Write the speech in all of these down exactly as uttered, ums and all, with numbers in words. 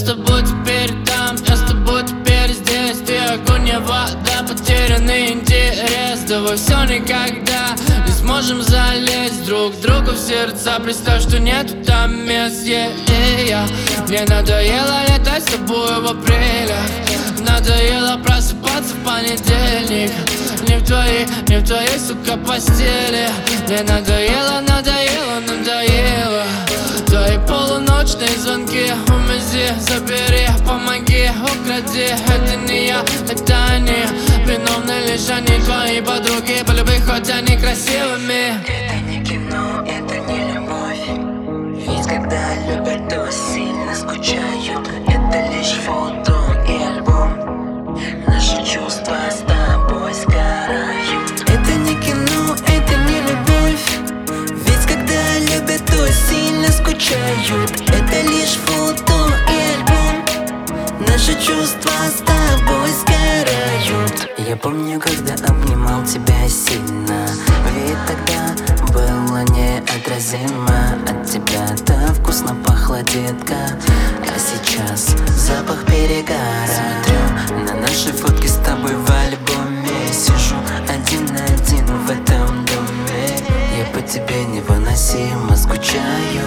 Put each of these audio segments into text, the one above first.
с тобой теперь там, я с тобой теперь здесь. Ты огонь, я вода, потерянный интерес. Давай все никогда не сможем залезть друг другу в сердца. Представь, что нету там мест, yeah, yeah. Мне надоело летать с тобой в апреле. Надоело просыпаться в понедельник. Не в твоей, не в твоей, сука, постели. Мне надоело, надоело, надоело твои полуночные звонки. Увези, забери, помоги, укради. Это не я, это они. Виновны лишь они, твои подруги. Полюби, хоть они красивыми. Это не кино, это не любовь. Ведь когда любят, то сильно скучают. Это лишь фото и альбом. Наши чувства с тобой сгорают. Это не кино, это не любовь. Ведь когда любят, то сильно скучают. Это лишь фото и альбом. Наши чувства с тобой сгорают. Я помню, когда обнимал тебя сильно. Ведь тогда было неотразимо. От тебя так вкусно пахла, детка. А сейчас запах перегара. Смотрю на наши фотки с тобой в альбоме. Сижу один на один в этом доме. Я по тебе невыносимо скучаю.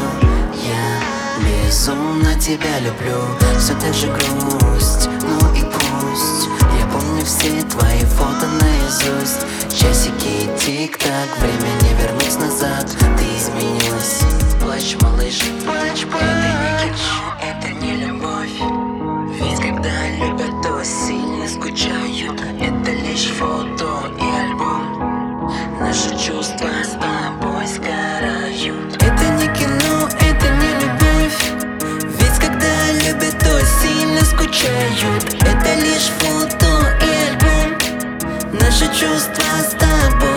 Я безумно тебя люблю. Все так же грусть, ну и пусть. Я помню все твои фото наизусть. Часики тик-так, время не вернуть назад. Ты изменилась. Плачь, малыш, плачь, плачь. Это не кино, это не любовь. Ведь когда любят, то сильно скучают. Это лишь фото и альбом. Наши чувства с тобой сгорают. Это не кино, это не любовь. Ведь когда любят, то сильно скучают. Это лишь фото и альбом. Наши чувства с тобой